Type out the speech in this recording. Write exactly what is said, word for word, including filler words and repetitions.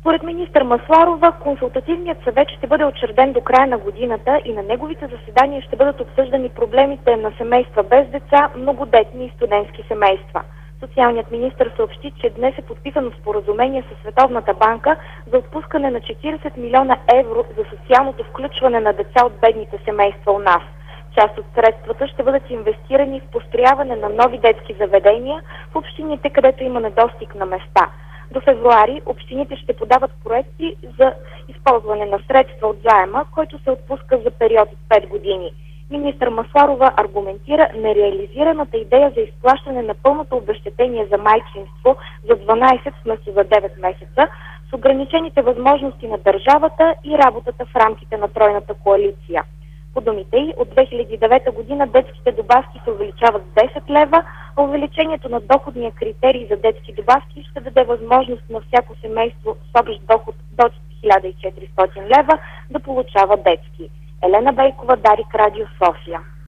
Според министър Масларова, консултативният съвет ще бъде учреден до края на годината и на неговите заседания ще бъдат обсъждани проблемите на семейства без деца, многодетни и студентски семейства. Социалният министър съобщи, че днес е подписано споразумение със Световната банка за отпускане на четиридесет милиона евро за социалното включване на деца от бедните семейства у нас. Част от средствата ще бъдат инвестирани в построяване на нови детски заведения в общините, където има недостиг на места. До февруари общините ще подават проекти за използване на средства от заема, който се отпуска за период от пет години. Министър Масларова аргументира нереализираната идея за изплащане на пълното обезщетение за майчинство за дванадесет вместо за девет месеца с ограничените възможности на държавата и работата в рамките на тройната коалиция. По думите й, от две хиляди и девета година детските добавки се увеличават с десет лева, а увеличението на доходния критерий за детски добавки ще даде възможност на всяко семейство с общ доход до хиляда и четиристотин лева да получава детски. Елена Бейкова, Дарик, Радио София.